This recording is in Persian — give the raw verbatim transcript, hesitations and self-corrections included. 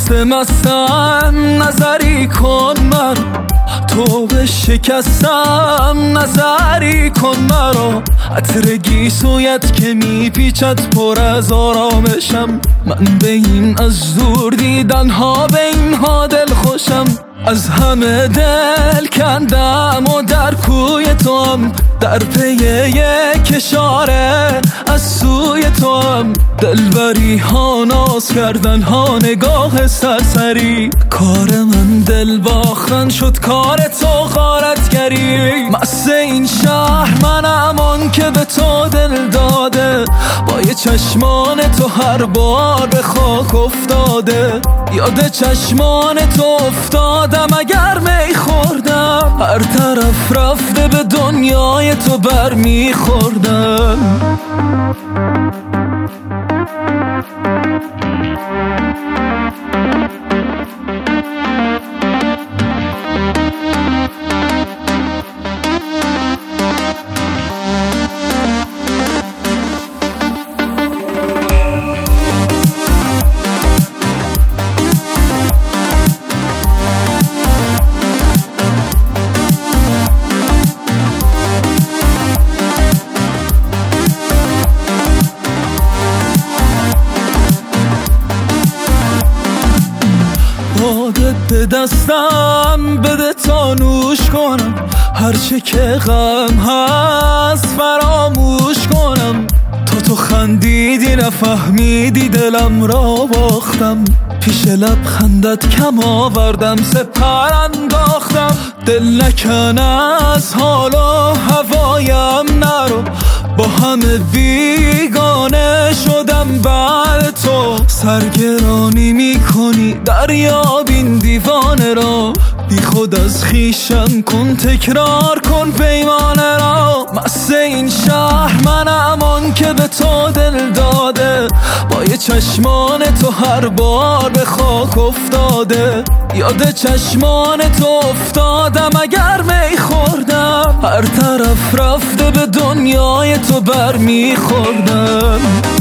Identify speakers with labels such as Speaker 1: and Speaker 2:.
Speaker 1: مست مستم نظری کن من، تو به شکستم نظری کن مرا. عطر گیسویت که میپیچد پر از آرامشم، من به این از دور دیدن ها به این ها دل خوشم. از همه دل کندم و در کوی تو هم، در پی یک اشاره از سوی تو هم. دلبری ها ناز کردن ها نگاه سرسری، کار من دل باختن شد کار تو غارتگری. مست این شهر منم آن که به تو دل داده، با یه چشمان تو هر بار به خاک افتاده. یاد چشمان تو افتادم اگر می خوردم، هر طرف رفته به دنیای تو بر می خوردم. باده به دستم بده تا نوش کنم، هرچه که غم هست فراموش کنم. تا تو خندیدی نفهمیدی دلم را باختم، پیش لبخندت کم آوردم سپر انداختم. دل نکن از حال و هوایم نرو، با همه بیگانه شدم بعد تو. سرگرانی میکنی دریا بین دیوانه را، بی خود از خیشم کن تکرار کن پیمانه را. مست این شهر منم آن که به تو دل داده، با یه چشمان تو هر بار به خاک افتاده. یاد چشمان تو افتادم اگر می خوردم، هر طرف رفته به دنیای تو بر می خوردم.